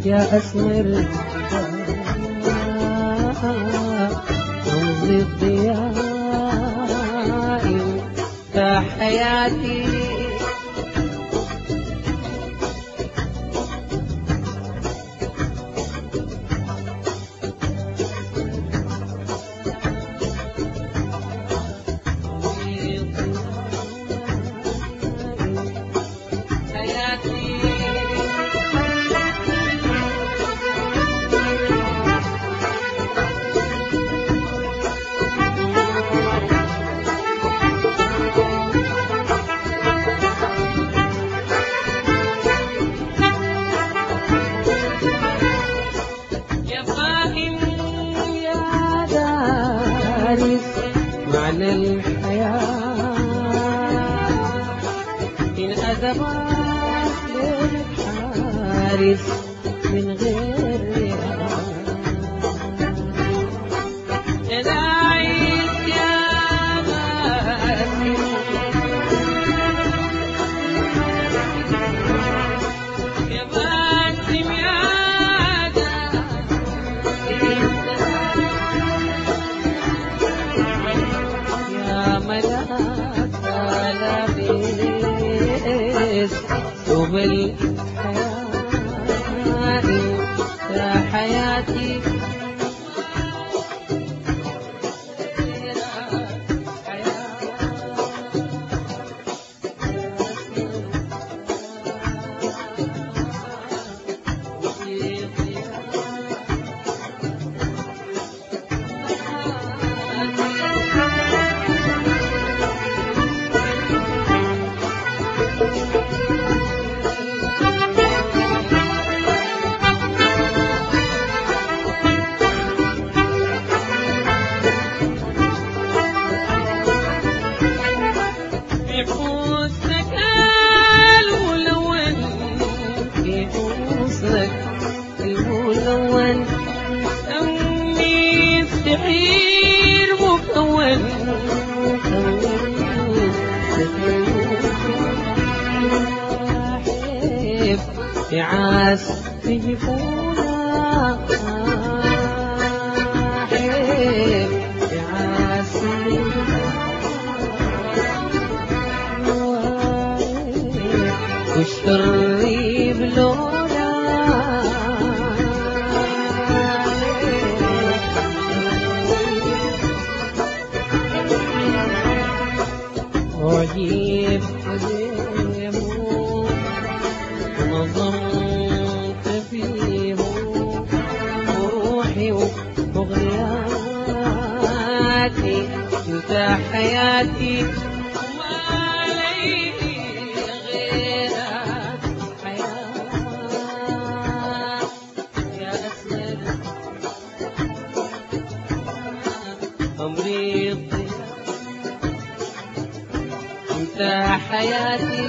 يا أسمر رمز الضياء انت حياتي. معنى الحياة إن أزمات لك حارس من غير رياض. أنا عيد يا باسم يا باسم يا ملاك لابس ثوب الحياة يا حياتي. الملون أمي استحير مكون حيف يعاس تجفونا حيف يعاس واشتري بلونا وجيب حزيمه ونظمت فيه وروحي وغياتي انت حياتي وما لي غيرك حياة يا أسمر عمري انت حياتي.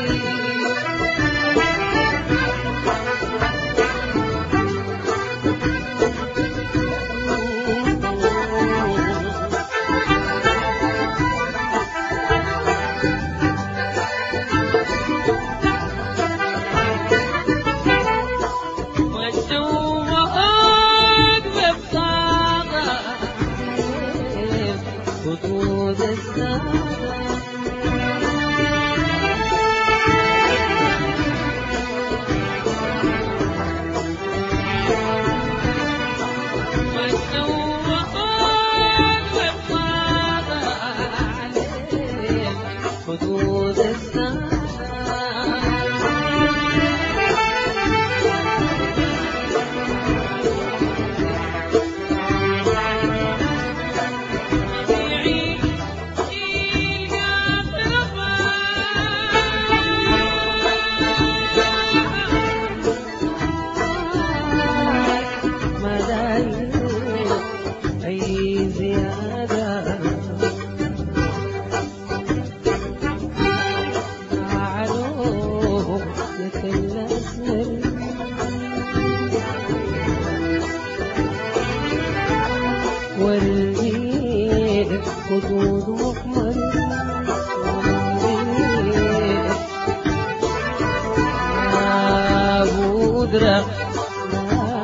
والشوق ببصارة خطوط السادة خطوط السادة أي زيادة عالوه مثل أسمر والجيل خدود مخمر يا بودرة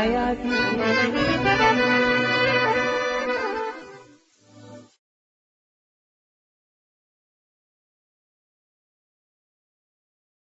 حياتي